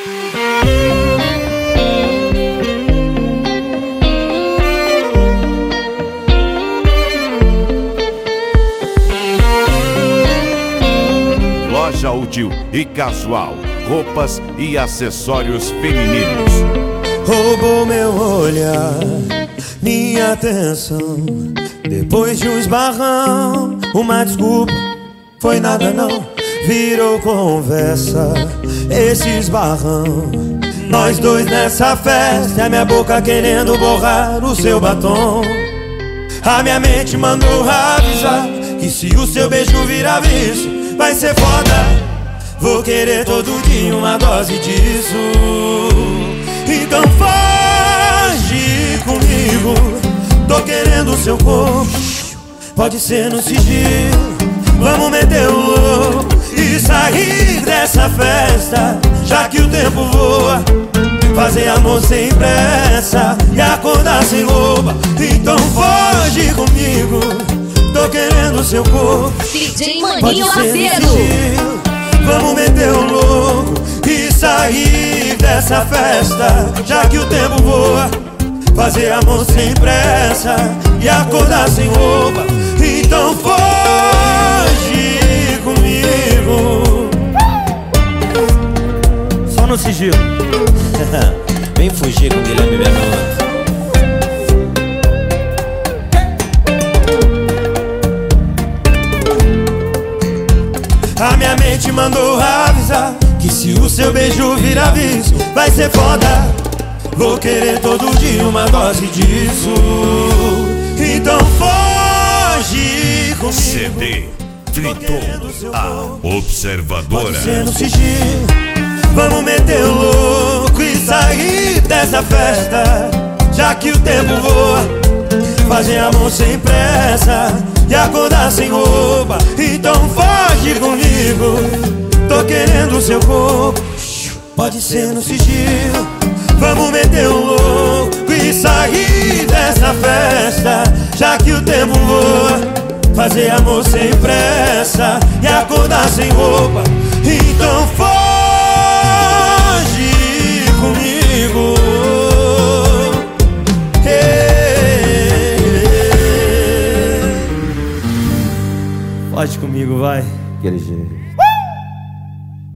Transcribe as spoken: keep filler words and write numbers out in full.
Loja útil e casual, roupas e acessórios femininos. Roubou meu olhar, minha atenção. Depois de um esbarrão, uma desculpa, foi nada não. Virou conversa, esse esbarrão. Nós dois nessa festa, a minha boca querendo borrar o seu batom. A minha mente mandou avisar que se o seu beijo virar vício, vai ser foda. Vou querer todo dia uma dose disso. Então foge comigo, tô querendo o seu corpo. Pode ser no sigilo, vamos meter o louco e sair dessa festa, já que o tempo voa. Fazer amor sem pressa e acordar sem roupa. Então foge comigo, tô querendo o seu corpo. D J Maninho Lazeiro. Vamos meter o louco e sair dessa festa, já que o tempo voa. Fazer amor sem pressa e acordar sem roupa. Então foge comigo. Só no sigilo. Vem fugir com o Guilherme Bernardo. A minha mente mandou avisar que se o seu beijo virar vício, vai ser foda. Vou querer todo dia uma dose disso. Então foge comigo. C D Triton, a observadora. Pode ser no sigilo, vamos meter o louco e sair dessa festa, já que o tempo voa. Fazer amor sem pressa e acordar sem roupa. Então foge comigo, tô querendo o seu corpo. Pode ser no sigilo, vamos meter o louco e sair dessa festa, já que o tempo voa. Fazer amor sem pressa e acordar sem roupa. Então foge comigo. Foge comigo, vai. Aquele jeito.